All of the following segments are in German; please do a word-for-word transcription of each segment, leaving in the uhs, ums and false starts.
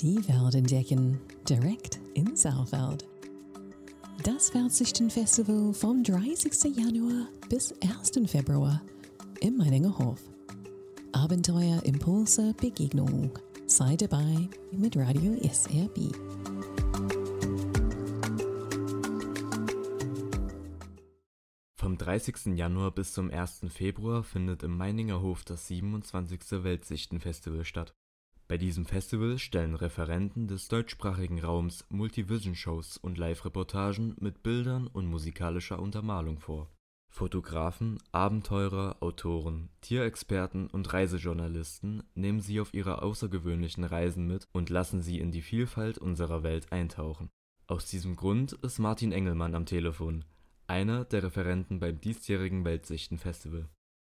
Die Welt entdecken, direkt in Saalfeld. Das Weltsichtenfestival vom dreißigsten Januar bis ersten Februar im Meininger Hof. Abenteuer, Impulse, Begegnung. Sei dabei mit Radio S R B. Vom dreißigsten Januar bis zum ersten Februar findet im Meininger Hof das siebenundzwanzigste Weltsichtenfestival statt. Bei diesem Festival stellen Referenten des deutschsprachigen Raums Multivision-Shows und Live-Reportagen mit Bildern und musikalischer Untermalung vor. Fotografen, Abenteurer, Autoren, Tierexperten und Reisejournalisten nehmen Sie auf ihre außergewöhnlichen Reisen mit und lassen Sie in die Vielfalt unserer Welt eintauchen. Aus diesem Grund ist Martin Engelmann am Telefon, einer der Referenten beim diesjährigen Weltsichtenfestival.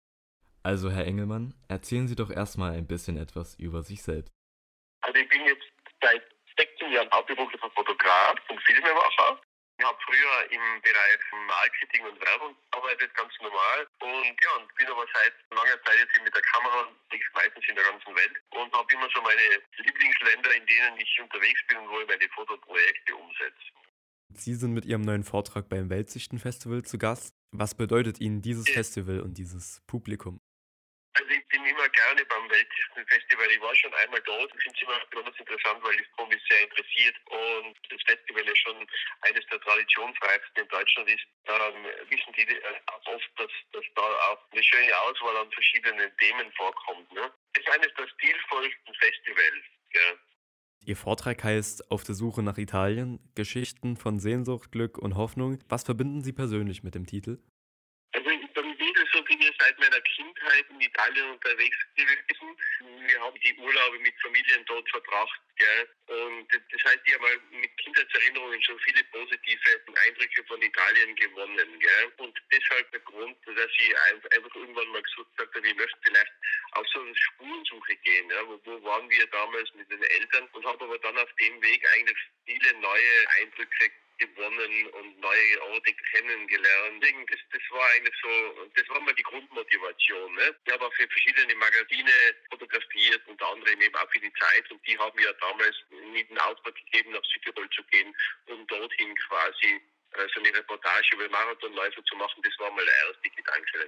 Also Herr Engelmann, erzählen Sie doch erstmal ein bisschen etwas über sich selbst. Also ich bin jetzt seit sechzehn Jahren hauptberuflicher Fotograf und Filmemacher. Ich habe früher im Bereich Marketing und Werbung gearbeitet, ganz normal. Und ja, und bin aber seit langer Zeit jetzt mit der Kamera unterwegs, meistens in der ganzen Welt. Und habe immer so meine Lieblingsländer, in denen ich unterwegs bin und wo ich meine Fotoprojekte umsetze. Sie sind mit Ihrem neuen Vortrag beim Weltsichtenfestival zu Gast. Was bedeutet Ihnen dieses ja. Festival und dieses Publikum? Also ich bin immer gerne beim Weltsichtenfestival. Ich war schon einmal dort. Ich finde es immer besonders interessant, weil das mich sehr interessiert. Und das Festival ist schon eines der traditionsreichsten in Deutschland ist. Daran wissen die auch oft, dass, dass da auch eine schöne Auswahl an verschiedenen Themen vorkommt. Ne? Es ist eines der stilvollsten Festivals. Ja. Ihr Vortrag heißt Auf der Suche nach Italien, Geschichten von Sehnsucht, Glück und Hoffnung. Was verbinden Sie persönlich mit dem Titel? Also beim Titel so bin ich seit meiner Kindheit in Italien unterwegs gewesen. Wir haben die Urlaube mit Familien dort verbracht. Gell? Und das heißt, ich habe mal mit Kindheitserinnerungen schon viele positive Eindrücke von Italien gewonnen. Gell? Und deshalb der Grund, dass ich einfach irgendwann mal gesagt habe, ich möchte vielleicht auf so eine Spurensuche gehen. Ja? Wo, wo waren wir damals mit den Eltern? Und habe aber dann auf dem Weg eigentlich viele neue Eindrücke gewonnen und neue Orte kennengelernt. Das, das war eigentlich so, das war mal die Grundmotivation. Ne? Ich habe auch für verschiedene Magazine fotografiert, unter anderem eben auch für die Zeit, und die haben ja damals mir den Auftrag gegeben, nach Südtirol zu gehen, um dorthin quasi äh, so eine Reportage über Marathonläufer zu machen. Das war mal der erste Gedanke.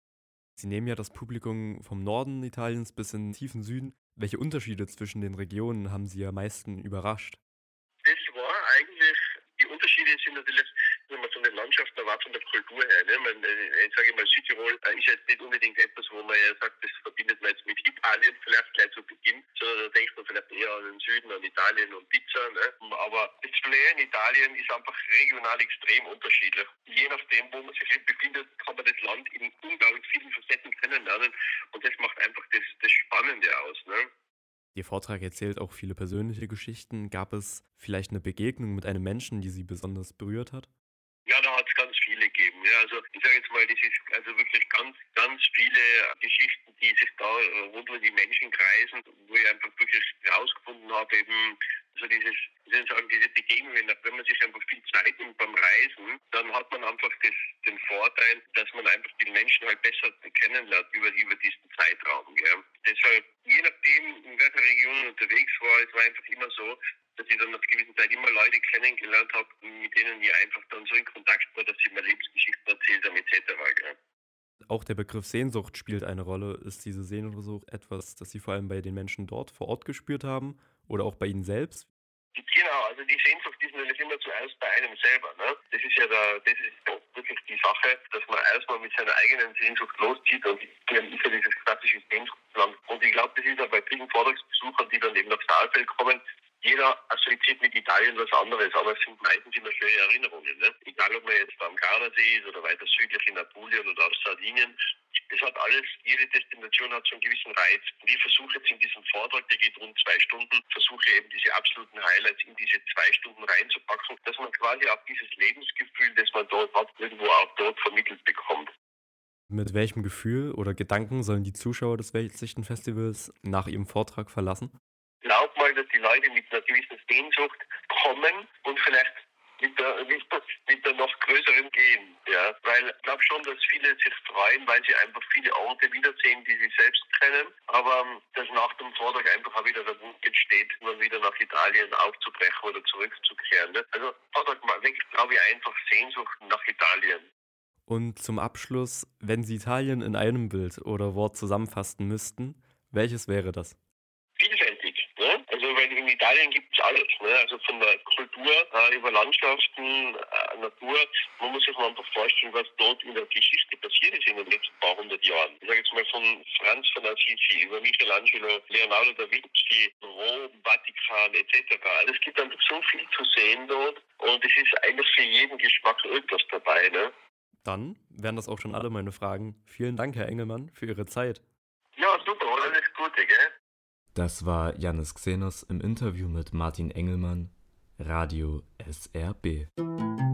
Sie nehmen ja das Publikum vom Norden Italiens bis in den tiefen Süden. Welche Unterschiede zwischen den Regionen haben Sie am meisten überrascht? Das war eigentlich, die Unterschiede sind natürlich wenn man von den Landschaften, aber auch von der Kultur her. Ne? Man, ich sage mal, Südtirol ist jetzt nicht unbedingt etwas, wo man ja sagt, das verbindet man jetzt mit Italien vielleicht gleich zu Beginn, sondern da denkt man vielleicht eher an den Süden, an Italien und Pizza. Ne? Aber das Flair in Italien ist einfach regional extrem unterschiedlich. Je nachdem, wo man sich befindet, kann man das Land in unglaublich vielen Facetten kennenlernen, und das macht einfach das, das Spannende aus. Ne? Ihr Vortrag erzählt auch viele persönliche Geschichten. Gab es vielleicht eine Begegnung mit einem Menschen, die Sie besonders berührt hat? Ja, da hat es ganz viele gegeben. Ja, also ich sage jetzt mal, das ist also wirklich ganz, ganz viele Geschichten, die sich da rund um die Menschen kreisen, wo ich einfach wirklich herausgefunden habe, eben so dieses, wie soll ich sagen, diese Begegnungen, wenn man sich einfach viel Zeit nimmt beim Reisen, dann hat man einfach das, den Vorteil, dass man einfach die Menschen halt besser kennenlernt über, über diesen Zeitraum. Ja. Deshalb, je nachdem, in welcher Region ich unterwegs war, es war einfach immer so, dass ich dann nach gewissen Zeit immer Leute kennengelernt habe, mit denen ich einfach dann so in Kontakt war, dass sie mir Lebensgeschichten erzählt haben, et cetera. Ja. Auch der Begriff Sehnsucht spielt eine Rolle. Ist diese Sehnsucht etwas, das Sie vor allem bei den Menschen dort vor Ort gespürt haben oder auch bei Ihnen selbst? Genau, also die Sehnsucht ist natürlich immer zuerst bei einem selber. Ne? Das ist ja der, das ist ja wirklich die Sache, dass man erstmal mit seiner eigenen Sehnsucht loszieht, und dann ist ja dieses klassische Sehnsuchtsland. Und ich glaube, das ist ja bei vielen Vortragsbesuchern, die dann eben nach Saalfeld kommen, jeder assoziiert mit Italien was anderes, aber es sind meistens immer schöne Erinnerungen. Ne? Egal, ob man jetzt am Gardasee ist oder weiter südlich in Apulien oder auf Sardinien. Es hat alles, jede Destination hat so einen gewissen Reiz. Und ich versuche jetzt in diesem Vortrag, der geht rund zwei Stunden, versuche eben diese absoluten Highlights in diese zwei Stunden reinzupacken, dass man quasi auch dieses Lebensgefühl, das man dort hat, irgendwo auch dort vermittelt bekommt. Mit welchem Gefühl oder Gedanken sollen die Zuschauer des Weltsichtenfestivals nach ihrem Vortrag verlassen? Glaub mal, dass die Leute mit einer gewissen Sehnsucht kommen und vielleicht mit der, mit, mit der noch größeren gehen. Ja? Weil ich glaube schon, dass viele sich freuen, weil sie einfach viele Orte wiedersehen, die sie selbst kennen. Aber dass nach dem Vortrag einfach auch wieder der Wunsch entsteht, nur wieder nach Italien aufzubrechen oder zurückzukehren. Ne? Also Vortrag weckt, glaube ich, einfach Sehnsucht nach Italien. Und zum Abschluss, wenn Sie Italien in einem Bild oder Wort zusammenfassen müssten, welches wäre das? Vielfältig. Ne? Also weil in Italien gibt es alles. Ne? Also von der Kultur äh, über Landschaften, äh, Natur. Man muss sich mal einfach vorstellen, was dort in der Geschichte passiert ist in den letzten paar hundert Jahren. Ich sage jetzt mal von Franz von Assisi über Michelangelo, Leonardo da Vinci, Rom, Vatikan et cetera. Also es gibt einfach so viel zu sehen dort und es ist eigentlich für jeden Geschmack irgendwas dabei. Ne? Dann wären das auch schon alle meine Fragen. Vielen Dank, Herr Engelmann, für Ihre Zeit. Ja, super, alles Gute, gell? Das war Jannis Xenos im Interview mit Martin Engelmann, Radio S R B.